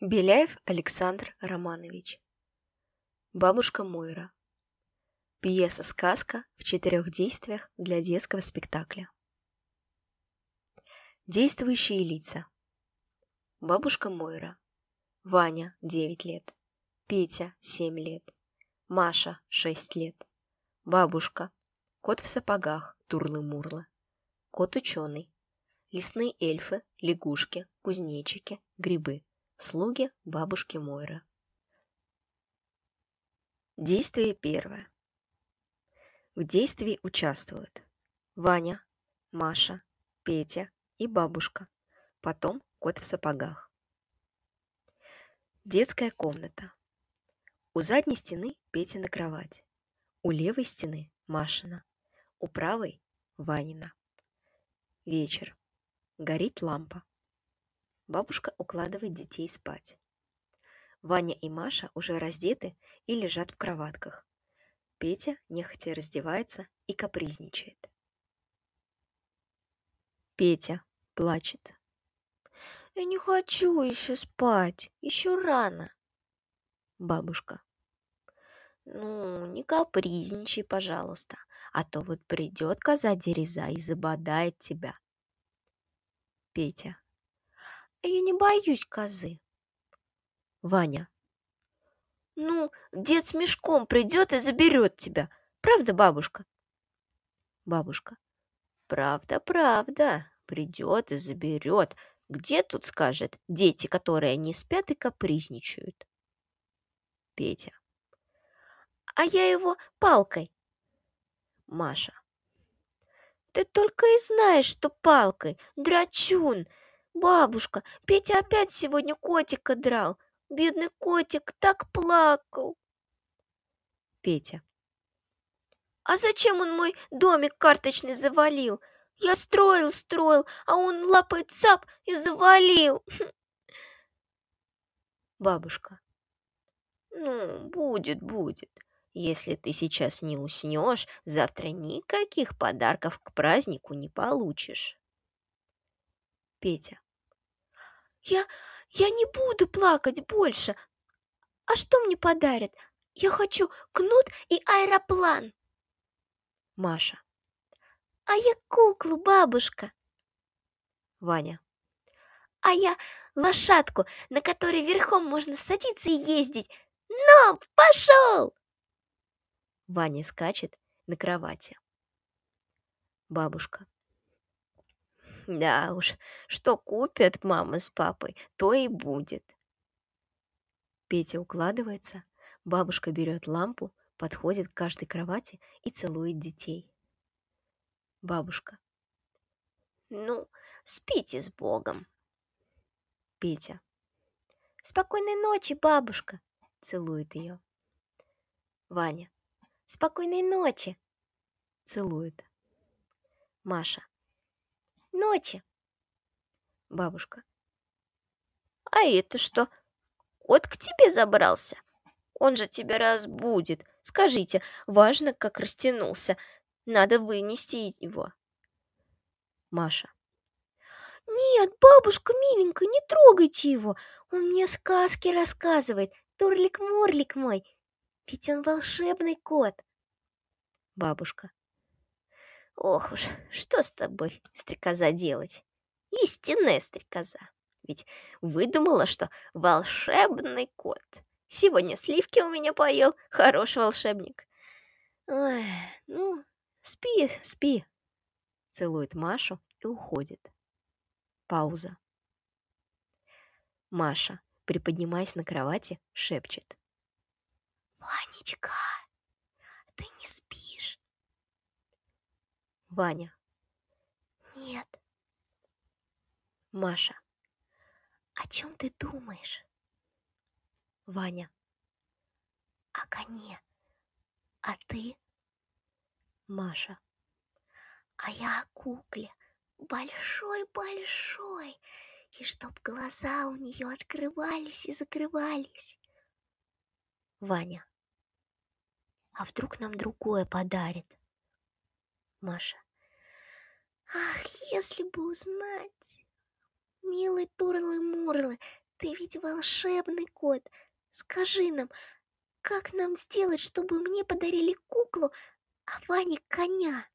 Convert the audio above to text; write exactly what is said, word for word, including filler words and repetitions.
Беляев Александр Романович. Бабушка Мойра. Пьеса-сказка в четырех действиях для детского спектакля. Действующие лица. Бабушка Мойра. Ваня, девять лет. Петя, семь лет. Маша, шесть лет. Бабушка. Кот в сапогах, турлы-мурлы. Кот-ученый. Лесные эльфы, лягушки, кузнечики, грибы. Слуги бабушки Мойры. Действие первое. В действии участвуют Ваня, Маша, Петя и бабушка, потом кот в сапогах. Детская комната. У задней стены Петина кровать, у левой стены Машина, у правой Ванина. Вечер. Горит лампа. Бабушка укладывает детей спать. Ваня и Маша уже раздеты и лежат в кроватках. Петя нехотя раздевается и капризничает. Петя плачет. Я не хочу еще спать, еще рано. Бабушка. Ну, не капризничай, пожалуйста, а то вот придет коза Дереза и забодает тебя. Петя. Я не боюсь козы. Ваня. Ну, дед с мешком придет и заберет тебя. Правда, бабушка? Бабушка. Правда, правда. Придет и заберет. Где тут, скажет, дети, которые не спят и капризничают? Петя. А я его палкой. Маша. Ты только и знаешь, что палкой, драчун. Бабушка, Петя опять сегодня котика драл. Бедный котик так плакал. Петя. А зачем он мой домик карточный завалил? Я строил, строил, а он лапает цап и завалил. Бабушка. Ну, будет, будет. Если ты сейчас не уснешь, завтра никаких подарков к празднику не получишь. Петя. Я, я не буду плакать больше. А что мне подарят? Я хочу кнут и аэроплан. Маша. А я куклу, бабушка. Ваня. А я лошадку, на которой верхом можно садиться и ездить. Ну, пошел! Ваня скачет на кровати. Бабушка. Да уж, что купят мама с папой, то и будет. Петя укладывается, бабушка берет лампу, подходит к каждой кровати и целует детей. Бабушка. Ну, спите с Богом. Петя. Спокойной ночи, бабушка. Целует ее. Ваня. Спокойной ночи. Целует. Маша. Ночи. Бабушка. А это что? Кот к тебе забрался? Он же тебя разбудит. Скажите, важно, как растянулся. Надо вынести его. Маша. Нет, бабушка миленькая, не трогайте его. Он мне сказки рассказывает. Турлик-мурлик мой. Ведь он волшебный кот. Бабушка. Ох уж, что с тобой, стрекоза, делать? Истинная стрекоза. Ведь выдумала, что волшебный кот. Сегодня сливки у меня поел, хороший волшебник. Ой, ну, спи, спи. Целует Машу и уходит. Пауза. Маша, приподнимаясь на кровати, шепчет. Ванечка, ты не спишь? Ваня. Нет. Маша. О чем ты думаешь? Ваня. О коне. А ты? Маша. А я о кукле. Большой-большой. И чтоб глаза у нее открывались и закрывались. Ваня. А вдруг нам другое подарит? Маша. Ах, если бы узнать. Милый Турлы-Мурлы, Ты ведь волшебный кот. Скажи нам, как нам сделать, чтобы мне подарили куклу, а Ване коня?